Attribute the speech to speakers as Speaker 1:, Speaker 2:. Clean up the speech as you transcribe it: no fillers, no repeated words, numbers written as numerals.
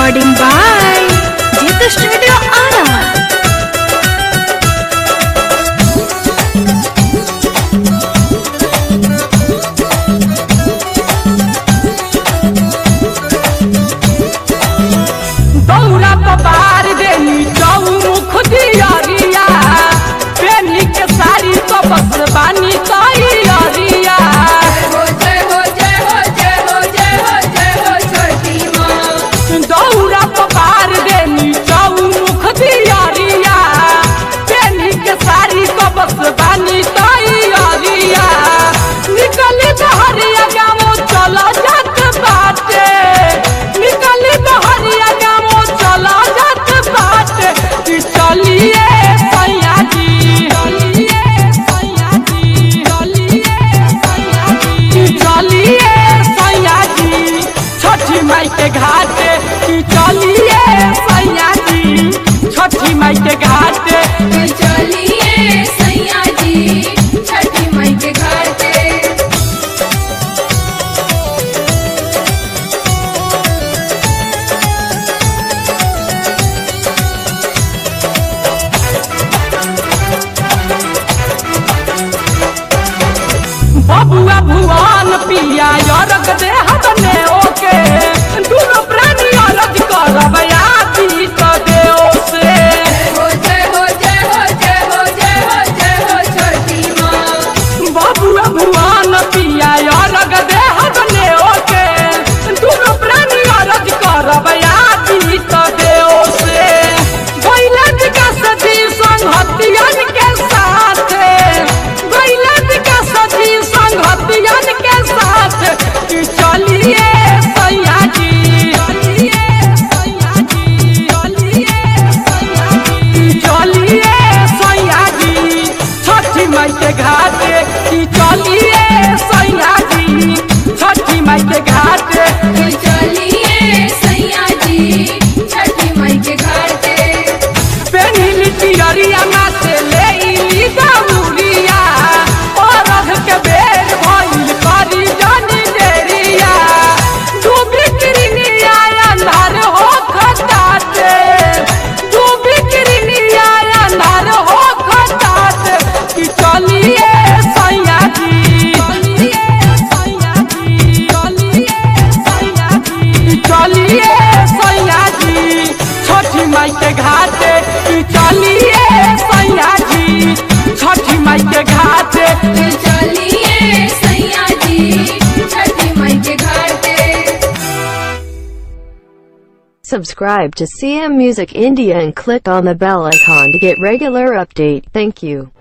Speaker 1: Recording by Jita Studio Ara.
Speaker 2: दौरा पपार देनी चौमुख दियरिया पेनी के साड़ी तो बस बानी तैयारिया दौरा पपार देनी चौमुख दियरिया पेनी के साड़ी तो बस बानी तैयारिया निकली बहरिया गाँव चलो जात बाटे निकली बहरिया चला जात बात चलिए सैया जी चलिए सैया जी छठी माई के घाट चलिए सैया जी छठी माई के घाट
Speaker 3: चलिए सैया जी छठी माई के घाट
Speaker 2: बबुआ भुवन पिया यरक दे हदने ओके दुनो प्राणी अलग करब आदि क देओ से
Speaker 3: छठी माँ
Speaker 2: बबुआ भुवन पिया यरक दे हदने ओके दुनो प्राणी अलग करब आदि क देओ से गइला विकास जी संगतियन के साथ गइला विकास जी संगतियन के साथ चलिए सैया जी चलिए सैया जी छठी माई के घाट चलिए सैया जी छठी माई के घाट
Speaker 3: चलिए सैया जी छठी माई के घाट
Speaker 2: पेनिली पियरिया माथे लेइली दौरिया और रख के बेर भइल करी जानी देरिया डूबी किरनिया अंधार हो खटाते डूबी किरनिया अंधार हो खटाते कि चलिए सैया जी चलिए सैया जी छठी माई के घाट चलिए सैया जी छठी माई के घाट
Speaker 3: चलिए सैया जी छठी माई के घाट
Speaker 4: Subscribe to CM Music India and click on the bell icon to get regular update. Thank you.